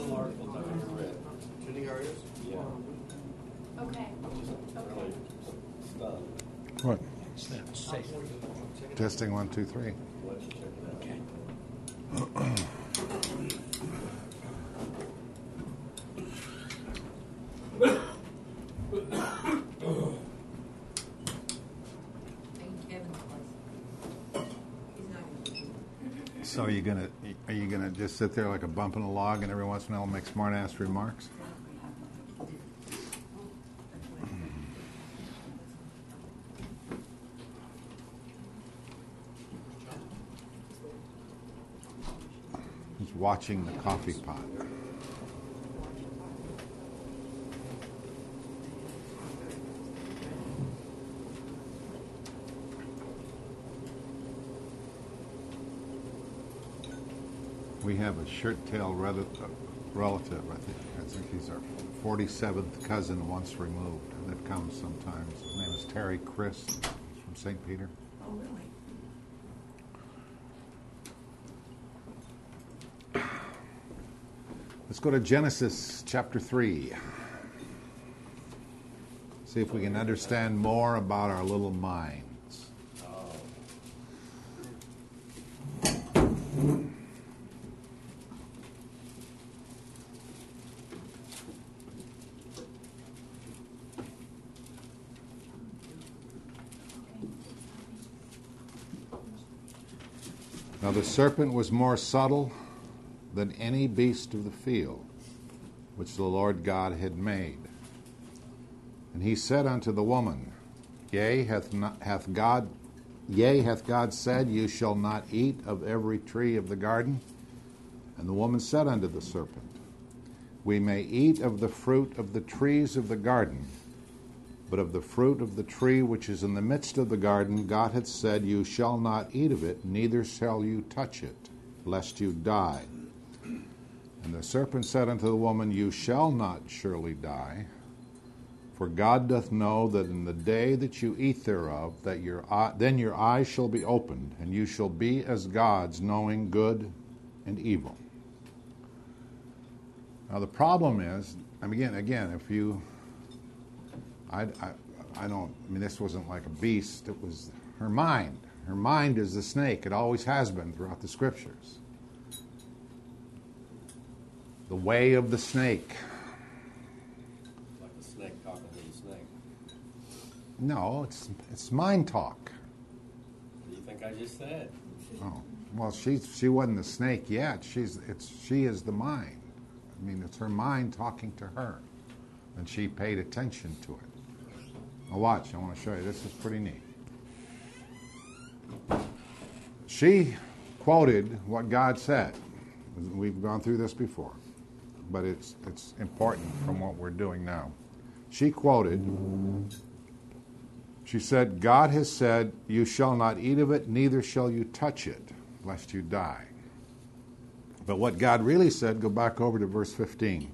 couple articles I've read. Tuning areas? Yeah. Okay. Really stunned. What? Safe. Testing 1, 2, 3. Let's check it out. So are you gonna just sit there like a bump in a log and every once in a while make smart-ass remarks? He's watching the coffee pot. We have a shirt-tail relative. I think he's our 47th cousin once removed that comes sometimes. His name is Terry Chris. He's from St. Peter. Oh, really? Let's go to Genesis chapter 3. See if we can understand more about our little minds. Now the serpent was more subtle than any beast of the field which the Lord God had made. And he said unto the woman, Yea, hath God said, You shall not eat of every tree of the garden? And the woman said unto the serpent, We may eat of the fruit of the trees of the garden, but of the fruit of the tree which is in the midst of the garden, God hath said, You shall not eat of it, neither shall you touch it, lest you die. And the serpent said unto the woman, You shall not surely die, for God doth know that in the day that you eat thereof, then your eyes shall be opened, and you shall be as gods, knowing good and evil. Now the problem is, again, if you, this wasn't like a beast, it was her mind. Her mind is the snake. It always has been throughout the scriptures. The way of the snake. Like the snake talking to the snake. No, it's mind talk. What do you think I just said? Oh, well, she wasn't the snake yet. She is the mind. It's her mind talking to her, and she paid attention to it. Now watch. I want to show you. This is pretty neat. She quoted what God said. We've gone through this before, but it's important from what we're doing now. She quoted, she said, God has said, You shall not eat of it, neither shall you touch it, lest you die. But what God really said, go back over to verse 15.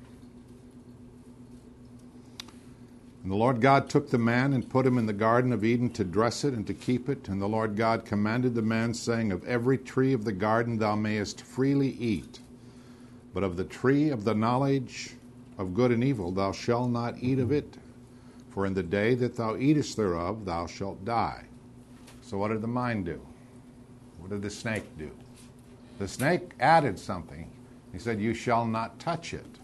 And the Lord God took the man and put him in the Garden of Eden to dress it and to keep it. And the Lord God commanded the man, saying, Of every tree of the garden thou mayest freely eat, but of the tree of the knowledge of good and evil thou shalt not eat of it, for in the day that thou eatest thereof thou shalt die. So what did the mind do? What did the snake do? The snake added something. He said, You shall not touch it.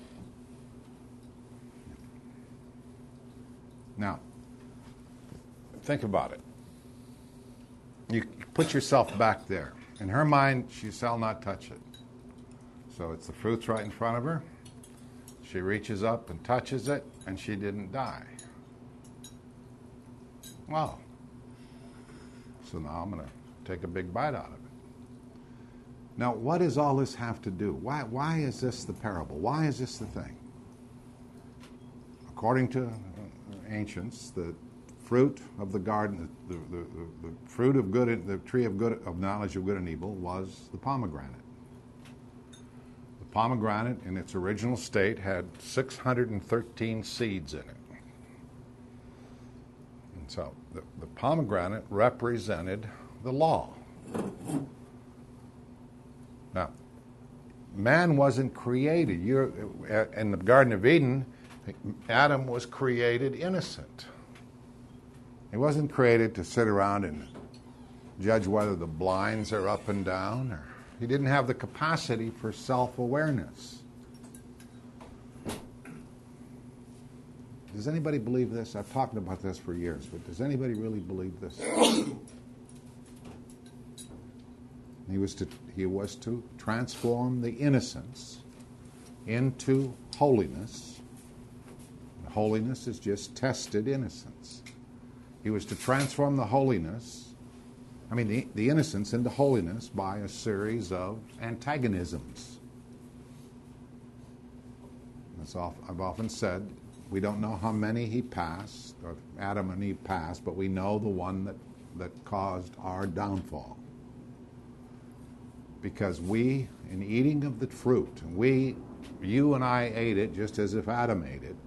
Now, think about it. You put yourself back there. In her mind, she shall not touch it. So it's the fruit's right in front of her. She reaches up and touches it, and she didn't die. Wow. So now I'm going to take a big bite out of it. Now, what does all this have to do? Why is this the parable? Why is this the thing? According to ancients, the fruit of the garden, the fruit of good, the tree of knowledge of good and evil was the pomegranate. The pomegranate, in its original state, had 613 seeds in it. And so the pomegranate represented the law. Now, man wasn't created. In the Garden of Eden, Adam was created innocent. He wasn't created to sit around and judge whether the blinds are up and down. He didn't have the capacity for self-awareness. Does anybody believe this? I've talked about this for years, but does anybody really believe this? He was to transform the innocence into holiness. And holiness is just tested innocence. He was to transform the innocence into holiness by a series of antagonisms. I've often said, we don't know how many he passed, or Adam and Eve passed, but we know the one that caused our downfall. Because we, in eating of the fruit, you and I ate it just as if Adam ate it,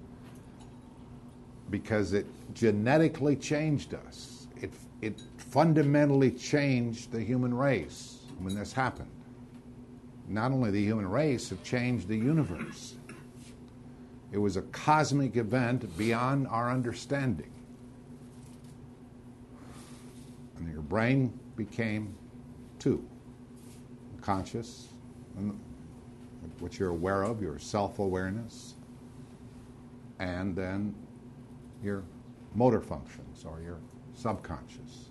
because it genetically changed us. It fundamentally changed the human race when this happened. Not only the human race, it changed the universe. It was a cosmic event beyond our understanding. And your brain became two. Conscious, what you're aware of, your self-awareness, and then your motor functions or your subconscious.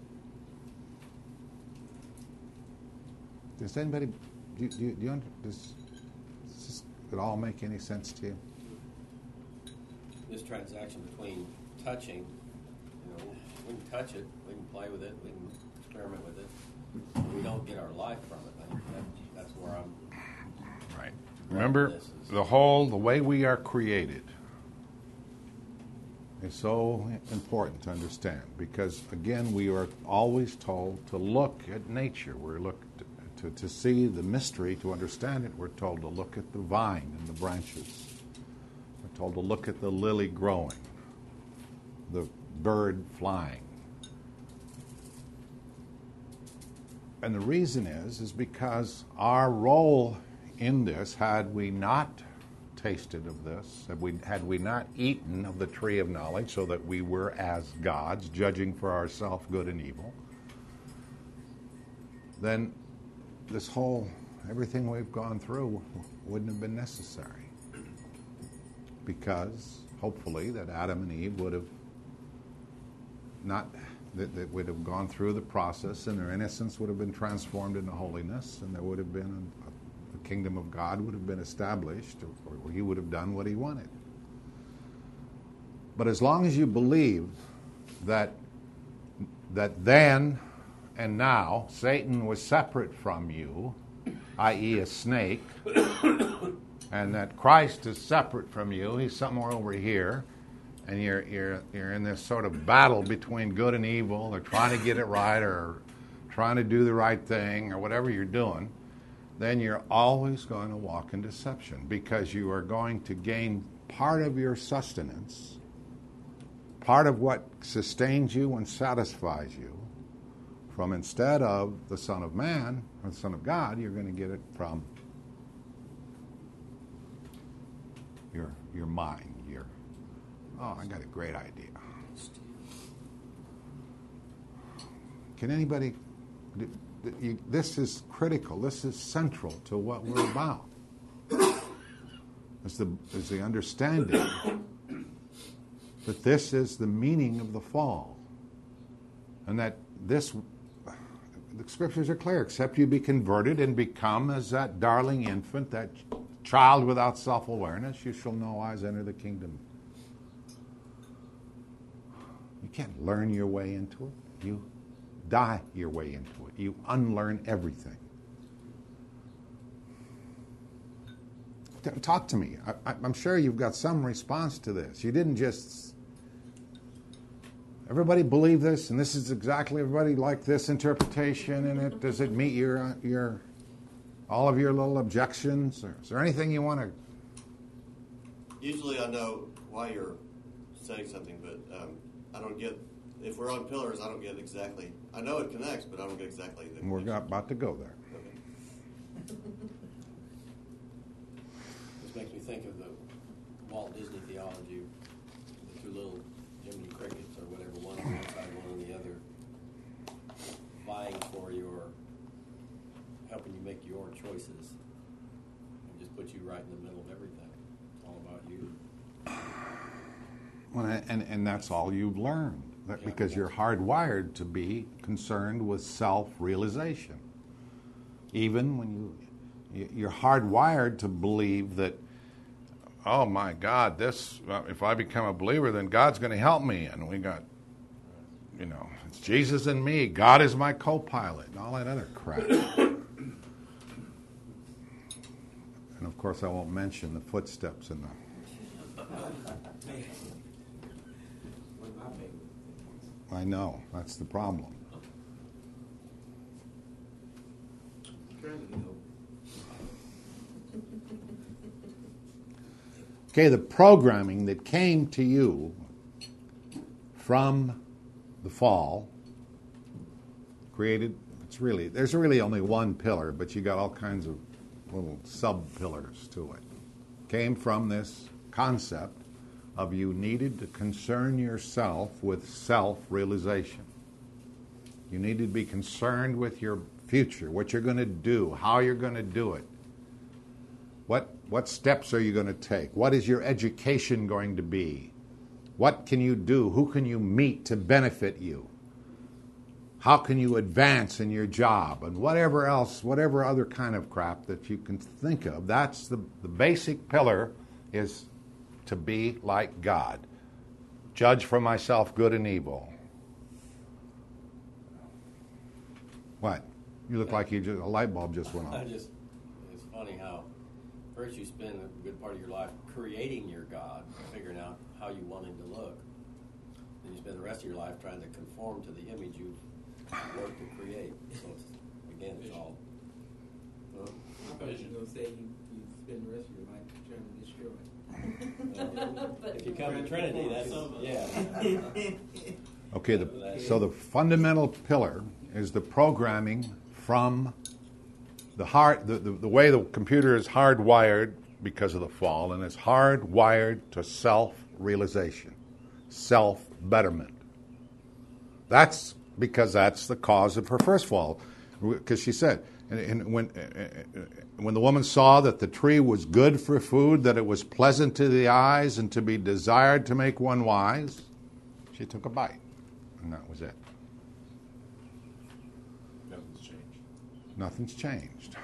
Does anybody, does it all make any sense to you? This transaction between touching, we can touch it, we can play with it, we can experiment with it. We don't get our life from it. I think that's where I'm. Right. Remember, the way we are created is so important to understand, because again, we are always told to look at nature. We're to see the mystery, to understand it. We're told to look at the vine and the branches. We're told to look at the lily growing, the bird flying. And the reason is because our role in this, had we not tasted of this, had we not eaten of the tree of knowledge so that we were as gods, judging for ourselves good and evil, then everything we've gone through wouldn't have been necessary. Because, hopefully, that Adam and Eve would have that would have gone through the process, and their innocence would have been transformed into holiness, and there would have been the kingdom of God would have been established, or he would have done what he wanted. But as long as you believe that then and now Satan was separate from you, i.e. a snake, and that Christ is separate from you, he's somewhere over here, and you're in this sort of battle between good and evil, or trying to get it right, or trying to do the right thing, or whatever you're doing, then you're always going to walk in deception, because you are going to gain part of your sustenance, part of what sustains you and satisfies you, from, instead of the Son of Man, or the Son of God, you're going to get it from your mind, I got a great idea. Can anybody, this is critical, this is central to what we're about. Is the understanding that this is the meaning of the fall. And that the scriptures are clear, except you be converted and become as that darling infant, that child without self-awareness, you shall no wise enter the kingdom. You can't learn your way into it. You die your way into it. You unlearn everything. Talk to me. I'm sure you've got some response to this. You didn't just... Everybody believe this, and this is exactly, everybody like this interpretation, and does it meet your all of your little objections? Or is there anything you want to... Usually I know why you're saying something, but I don't get, if we're on pillars, I don't get exactly, I know it connects, but I don't get exactly the We're about to go there. Okay. think of the Walt Disney theology, the two little Jiminy Crickets or whatever, one on one side, one on the other, vying for helping you make your choices, and just put you right in the middle of everything. It's all about you. Well, and that's all you've learned, because you're hardwired to be concerned with self-realization. Even when you're hardwired to believe that, oh my God, if I become a believer, then God's going to help me, and we got, it's Jesus and me. God is my co-pilot, and all that other crap. And of course, I won't mention the footsteps in the. I know, that's the problem. Okay, the programming that came to you from the fall created, there's really only one pillar, but you got all kinds of little sub-pillars to it. Came from this concept of you needed to concern yourself with self-realization. You needed to be concerned with your future, what you're going to do, how you're going to do it. What steps are you going to take? What is your education going to be? What can you do? Who can you meet to benefit you? How can you advance in your job? And whatever other kind of crap that you can think of, that's the basic pillar, is to be like God. Judge for myself good and evil. What? You look like a light bulb just went on. It's funny how first you spend a good part of your life creating your God, figuring out how you want him to look. Then you spend the rest of your life trying to conform to the image you've worked to create. So it's all. I thought you were going to say you spend the rest of your life trying to destroy. If you come to Trinity, that's yeah. Okay, so the fundamental pillar is the programming from the heart, the way the computer is hardwired because of the fall, and it's hardwired to self-realization, self-betterment. That's because that's the cause of her first fall. Because she said, and when the woman saw that the tree was good for food, that it was pleasant to the eyes and to be desired to make one wise, she took a bite, and that was it. Nothing's changed.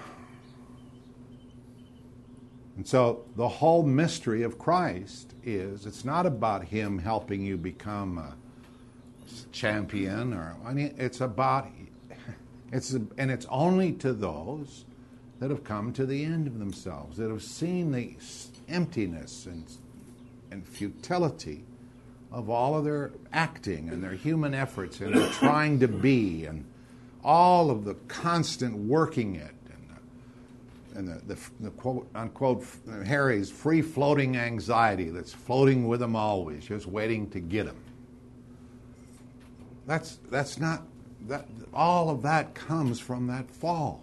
And so the whole mystery of Christ is, it's not about him helping you become a champion, it's about, and it's only to those that have come to the end of themselves, that have seen the emptiness and futility of all of their acting and their human efforts and their trying to be, and all of the constant working it, and the quote unquote Harry's free floating anxiety that's floating with him always, just waiting to get him. That's not that. All of that comes from that fall,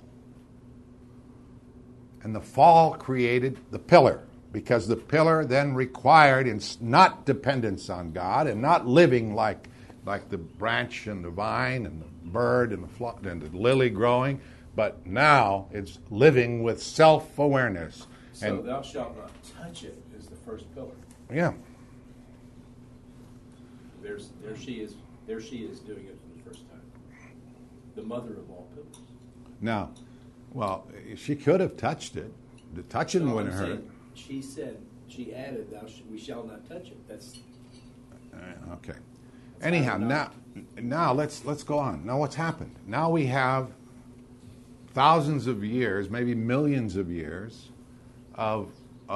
and the fall created the pillar, because the pillar then required not dependence on God and not living like the branch and the vine and the bird and the lily growing, but now it's living with self-awareness. So thou shalt not touch it is the first pillar. Yeah. There she is doing it for the first time. The mother of all pillars. Now, well, she could have touched it. The touching wouldn't hurt. She said, she added, we shall not touch it. That's okay. Anyhow, now let's go on. Now what's happened? Now we have thousands of years, maybe millions of years of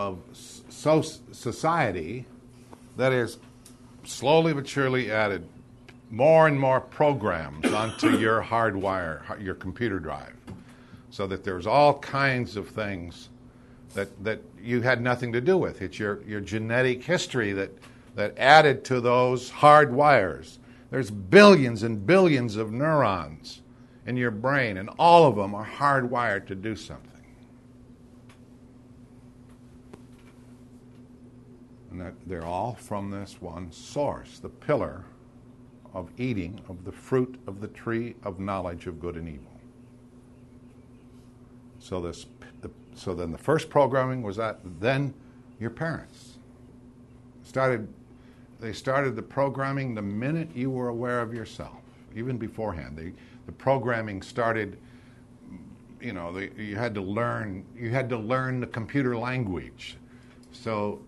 society that is slowly but surely added more and more programs onto your hardwire, your computer drive, so that there's all kinds of things that you had nothing to do with. It's your genetic history that added to those hard wires. There's billions and billions of neurons in your brain, and all of them are hardwired to do something. And that they're all from this one source, the pillar of eating of the fruit of the tree of knowledge of good and evil. So then the first programming was that then your parents they started the programming the minute you were aware of yourself, even beforehand. The programming started, you had to learn the computer language. So,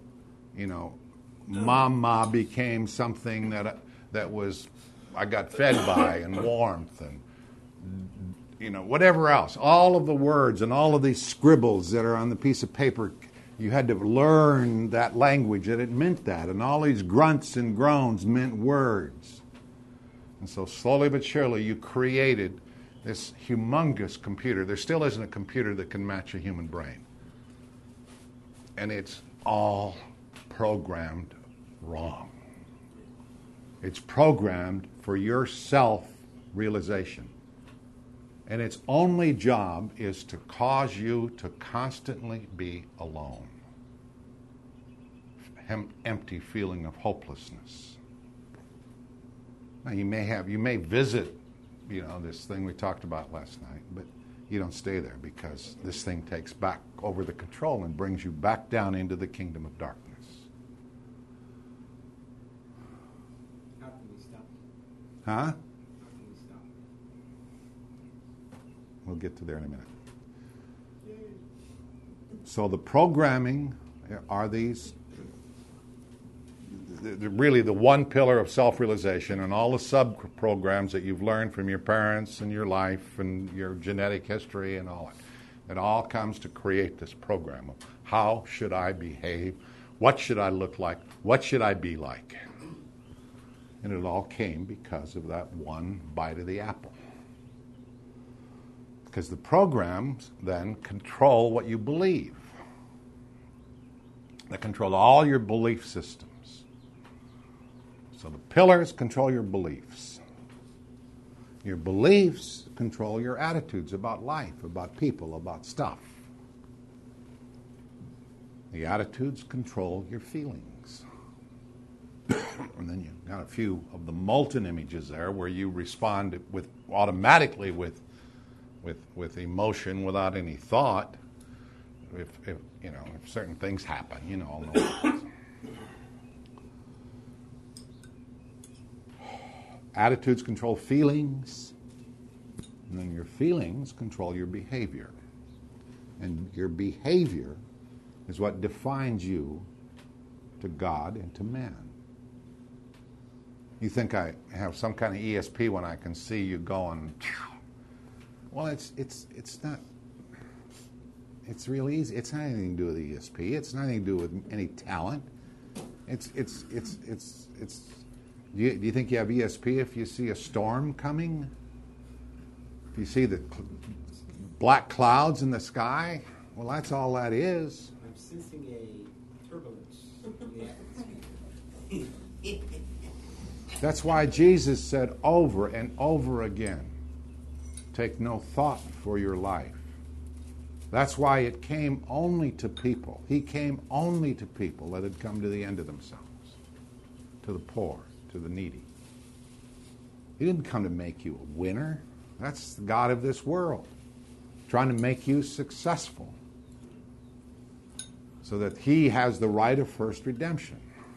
mama became something that was I got fed by, and warmth, and whatever else. All of the words and all of these scribbles that are on the piece of paper, you had to learn that language, that it meant that. And all these grunts and groans meant words. And so slowly but surely you created this humongous computer. There still isn't a computer that can match a human brain. And it's all programmed wrong. It's programmed for your self-realization. And its only job is to cause you to constantly be alone. Empty feeling of hopelessness. Now you may visit, this thing we talked about last night, but you don't stay there because this thing takes back over the control and brings you back down into the kingdom of darkness. How can we stop? Huh? How can we stop? We'll get to there in a minute. So the programming are these, really the one pillar of self-realization, and all the sub-programs that you've learned from your parents and your life and your genetic history and all that. It all comes to create this program of how should I behave, what should I look like, what should I be like. And it all came because of that one bite of the apple. Because the programs then control what you believe. They control all your belief systems. So the pillars control your beliefs. Your beliefs control your attitudes about life, about people, about stuff. The attitudes control your feelings. And then you've got a few of the molten images there where you respond automatically with emotion without any thought. If certain things happen, all know. Attitudes control feelings, and then your feelings control your behavior. And your behavior is what defines you to God and to man. You think I have some kind of ESP when I can see you going, well, it's not. It's really easy. It's not anything to do with ESP. It's not anything to do with any talent. Do you think you have ESP if you see a storm coming? If you see the black clouds in the sky? Well, that's all that is. I'm sensing a turbulence in the atmosphere. That's why Jesus said over and over again, take no thought for your life. That's why it came only to people. He came only to people that had come to the end of themselves, to the poor, to the needy. He didn't come to make you a winner. That's the God of this world, trying to make you successful so that he has the right of first redemption.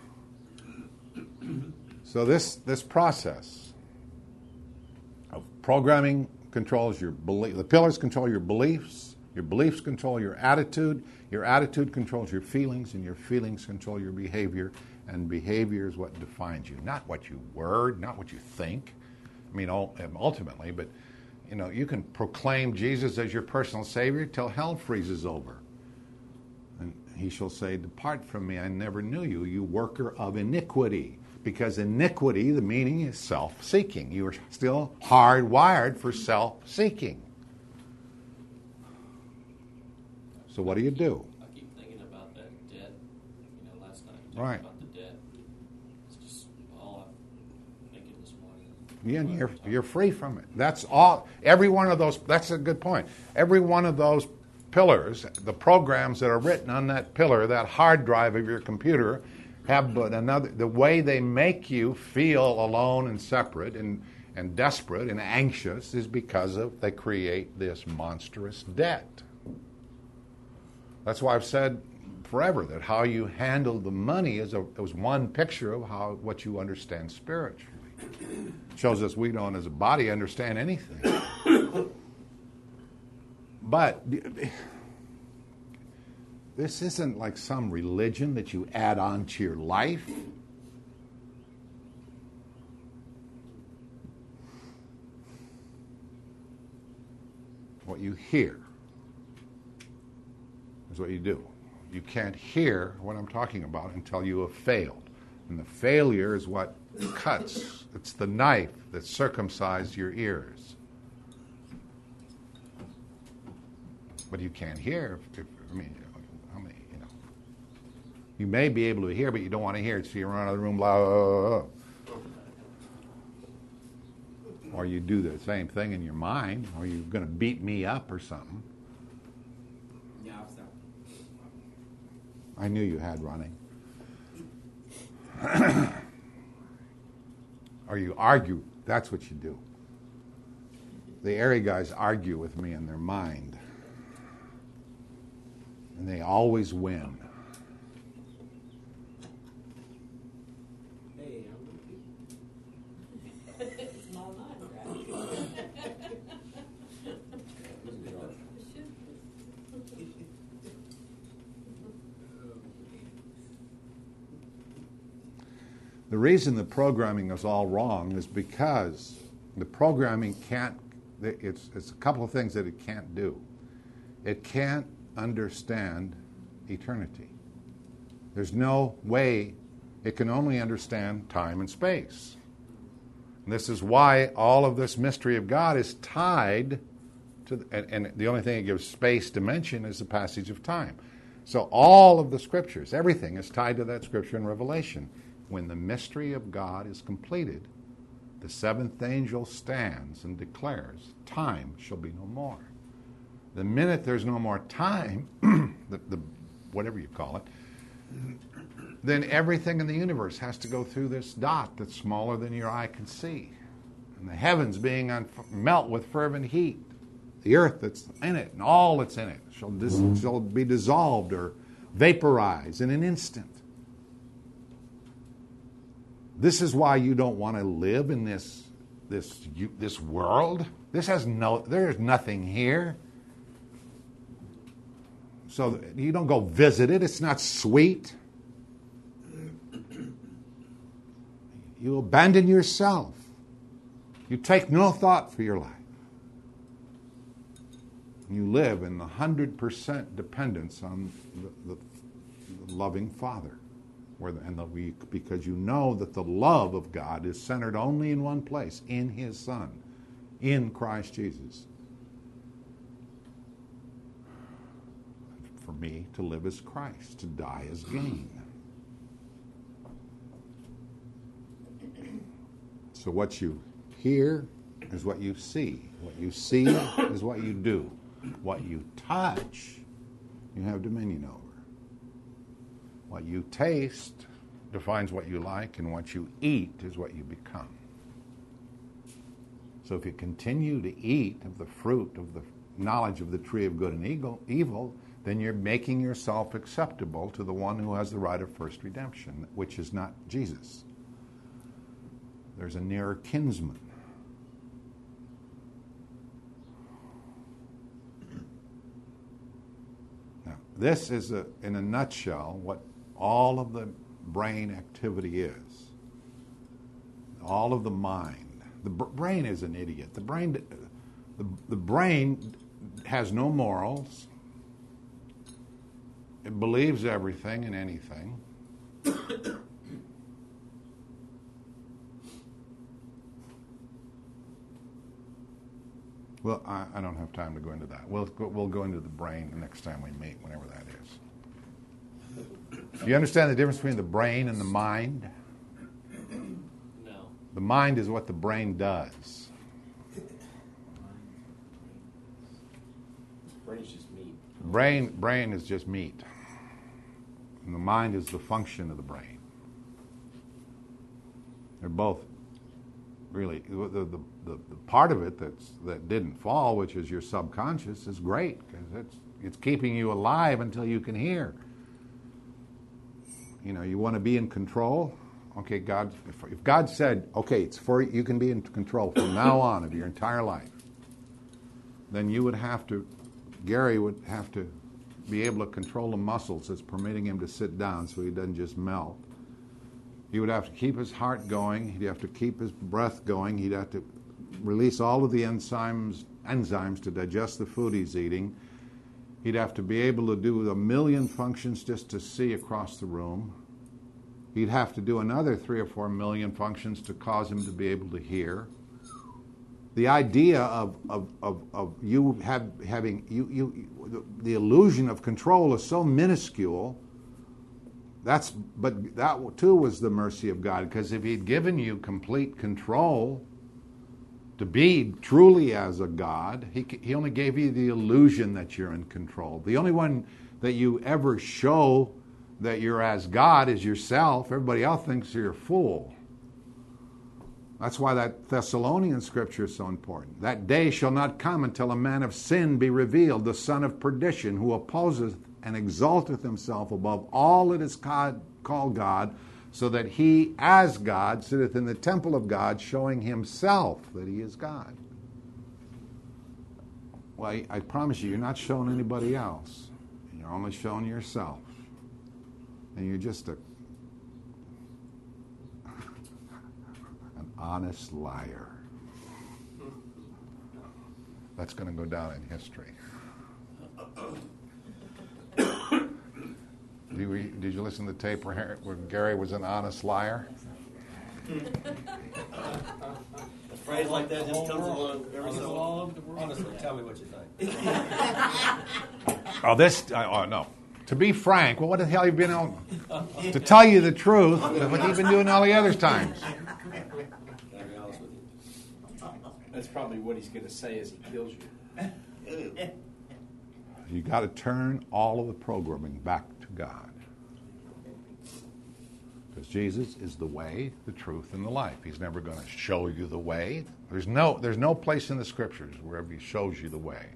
So this process of programming controls your belief. The pillars control your beliefs control your attitude controls your feelings, and your feelings control your behavior, and behavior is what defines you, not what you were, not what you think. I mean, ultimately, but you can proclaim Jesus as your personal Savior till hell freezes over. And he shall say, depart from me, I never knew you, you worker of iniquity. Because iniquity, the meaning is self-seeking. You are still hardwired for self-seeking. So what do you do? I keep thinking about that debt. Last night we talked Right. about the debt. It's just all I'm thinking this morning. Yeah, and you're free from it. That's all. Every one of those. That's a good point. Every one of those pillars, the programs that are written on that pillar, that hard drive of your computer, have but another. The way they make you feel alone and separate and desperate and anxious is because they create this monstrous debt. That's why I've said forever that how you handle the money is one picture of what you understand spiritually. It shows us we don't, as a body, understand anything. But this isn't like some religion that you add on to your life. What you hear is what you do. You can't hear what I'm talking about until you have failed. And the failure is what cuts. It's the knife that circumcises your ears. But you can't hear. You may be able to hear, but you don't want to hear it, so you run out of the room, blah, blah, blah. Or you do the same thing in your mind, or you're going to beat me up or something. Yeah, I'll stop. I knew you had running. Or you argue. That's what you do. The airy guys argue with me in their mind. And they always win. Hey, I'm with you. It's not mine, right? The reason the programming is all wrong is because the programming can't, it's a couple of things that it can't do. It can't understand eternity. There's no way it can only understand time and space. And this is why all of this mystery of God is tied to, and the only thing that gives space dimension is the passage of time. So all of the scriptures, everything is tied to that scripture in Revelation. When the mystery of God is completed, the seventh angel stands and declares, time shall be no more. The minute there's no more time, the whatever you call it, then everything in the universe has to go through this dot that's smaller than your eye can see. And the heavens being melt with fervent heat. The earth that's in it and all that's in it shall be dissolved or vaporized in an instant. This is why you don't want to live in this world. There's nothing here. So you don't go visit it. It's not sweet. You abandon yourself. You take no thought for your life. You live in 100% dependence on the loving Father. Because you know that the love of God is centered only in one place, in His Son, in Christ Jesus. For me, to live as Christ, to die as gain. So what you hear is what you see. What you see is what you do. What you touch, you have dominion over. What you taste defines what you like, and what you eat is what you become. So if you continue to eat of the fruit of the knowledge of the tree of good and evil, then you're making yourself acceptable to the one who has the right of first redemption, which is not Jesus. There's a nearer kinsman. Now, this is, in a nutshell, what all of the brain activity is. All of the mind. The brain is an idiot. The brain has no morals. It believes everything and anything. Well, I don't have time to go into that. We'll go into the brain the next time we meet, whenever that is. Do you understand the difference between the brain and the mind? No. The mind is what the brain does. Brain is just meat. Brain is just meat. And the mind is the function of the brain. They're both really the part of it that didn't fall, which is your subconscious, is great because it's keeping you alive until you can hear. You know, you want to be in control. Okay, God. If God said, okay, it's for you can be in control from now on of your entire life, then Gary would have to be able to control the muscles that's permitting him to sit down so he doesn't just melt. He would have to keep his heart going. He'd have to keep his breath going. He'd have to release all of the enzymes to digest the food he's eating. He'd have to be able to do 1,000,000 functions just to see across the room. He'd have to do another 3 or 4 million functions to cause him to be able to hear. The idea of you having the illusion of control is so minuscule. But that too was the mercy of God, because if He'd given you complete control to be truly as a God, He only gave you the illusion that you're in control. The only one that you ever show that you're as God is yourself. Everybody else thinks you're a fool. That's why that Thessalonian scripture is so important. That day shall not come until a man of sin be revealed, the son of perdition, who opposeth and exalteth himself above all that is called God, so that he, as God, sitteth in the temple of God, showing himself that he is God. Well, I promise you're not showing anybody else. You're only showing yourself. And you're just an honest liar. That's going to go down in history. Did you listen to the tape where Gary was an honest liar? A phrase like that just comes along every so often. Honestly, tell me what you think. No. To be frank, well, what the hell have you been on? To tell you the truth, what you've been doing all the other times. Can I be honest with you? That's probably what he's going to say as he kills you. You got to turn all of the programming back to God. Because Jesus is the way, the truth, and the life. He's never going to show you the way. There's no place in the Scriptures where He shows you the way.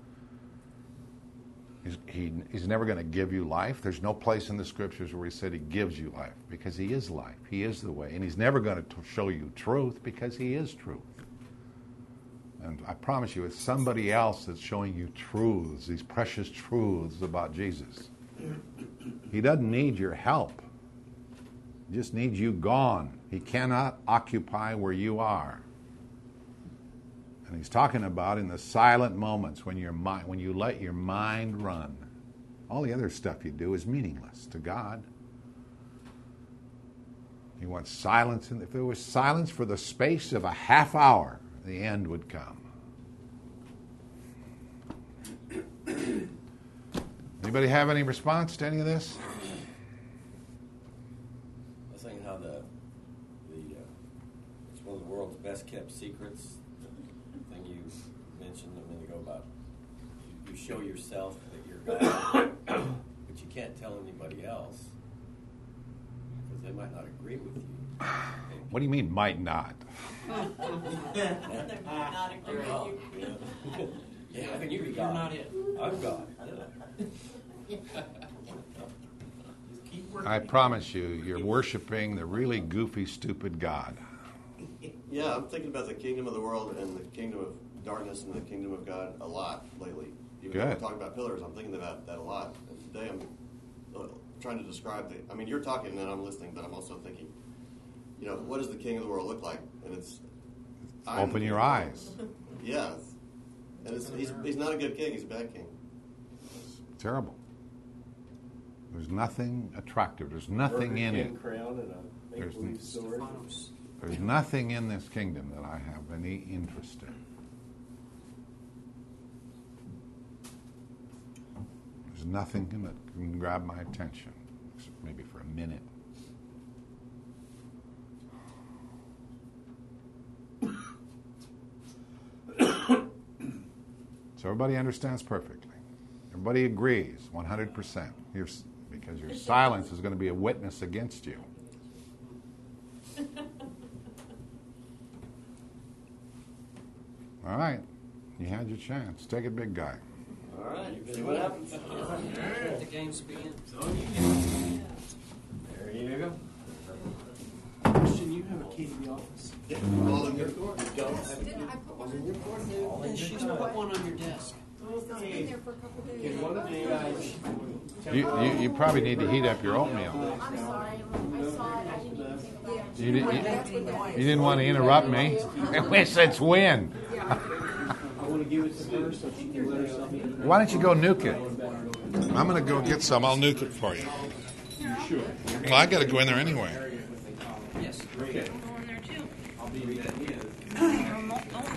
He's never going to give you life. There's no place in the Scriptures where He said He gives you life, because He is life. He is the way. And He's never going to show you truth, because He is truth. And I promise you, it's somebody else that's showing you truths, these precious truths about Jesus. He doesn't need your help. He just needs you gone. He cannot occupy where you are. And He's talking about in the silent moments when you let your mind run. All the other stuff you do is meaningless to God. He wants silence. And if there was silence for the space of a half hour, the end would come. Anybody have any response to any of this? I was thinking how it's one of the world's best kept secrets. The thing you mentioned a minute ago about you show yourself that you're God, but you can't tell anybody else because they might not agree with you. What do you mean, might not? They might not agree with you. Yeah, I think you're God. not it. I'm God. I promise you, you're worshiping the really goofy, stupid God. Yeah, I'm thinking about the kingdom of the world and the kingdom of darkness and the kingdom of God a lot lately. Even though we're talking about pillars, I'm thinking about that a lot. And today I'm trying to describe you're talking and I'm listening, but I'm also thinking, what does the king of the world look like? And it's... Open your eyes. Yeah. And he's not a good king, he's a bad king. Terrible. There's nothing attractive. There's nothing in it. Crown and a make-believe sword. There's nothing in this kingdom that I have any interest in. There's nothing that can grab my attention, maybe for a minute. So everybody understands perfectly. Everybody agrees 100%. Because your silence is going to be a witness against you. All right. You had your chance. Take it, big guy. All right. See what happens. Let the games begin. There you go. Christian, you have a key to the office. All in your court. She's put one on your desk. It's been there for a couple of days. Can one of you guys... You probably need to heat up your oatmeal. I'm sorry. I saw it. I didn't even think about it. You didn't want to interrupt me. Since when? I want to give it to her so she can let herself in. Why don't you go nuke it? I'm going to go get some. I'll nuke it for you. Sure. Well, I got to go in there anyway. Yes. Okay. Go in there too. I'll be in that. Don't